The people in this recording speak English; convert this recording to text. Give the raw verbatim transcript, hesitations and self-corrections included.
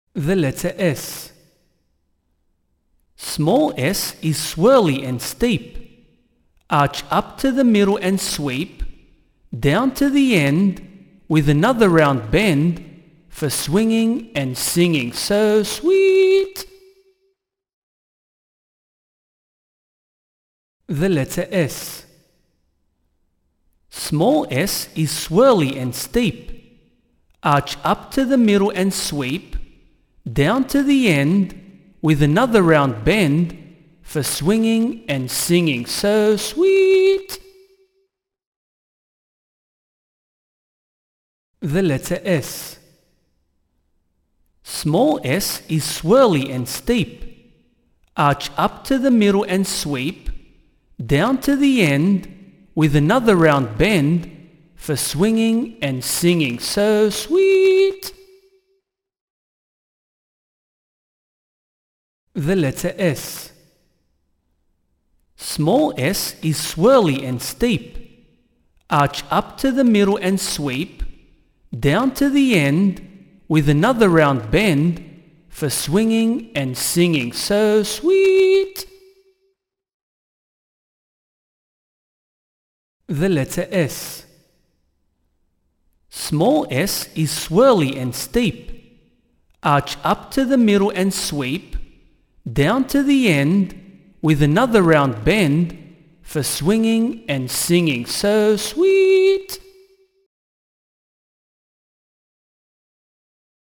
The letter S. Small s is swirly and steep. Arch up to the middle and sweep, down to the end with another round bend for swinging and singing so sweet. The letter S. Small s is swirly and steep. Arch up to the middle and sweep, down to the end with another round bend for swinging and singing so sweet. The letter S. Small s is swirly and steep. Arch up to the middle and sweep, down to the end with another round bend for swinging and singing so sweet. The letter S. Small s is swirly and steep. Arch up to the middle and sweep, down to the end with another round bend for swinging and singing so sweet. The letter S. Small s is swirly and steep. Arch up to the middle and sweep, down to the end with another round bend for swinging and singing so sweet.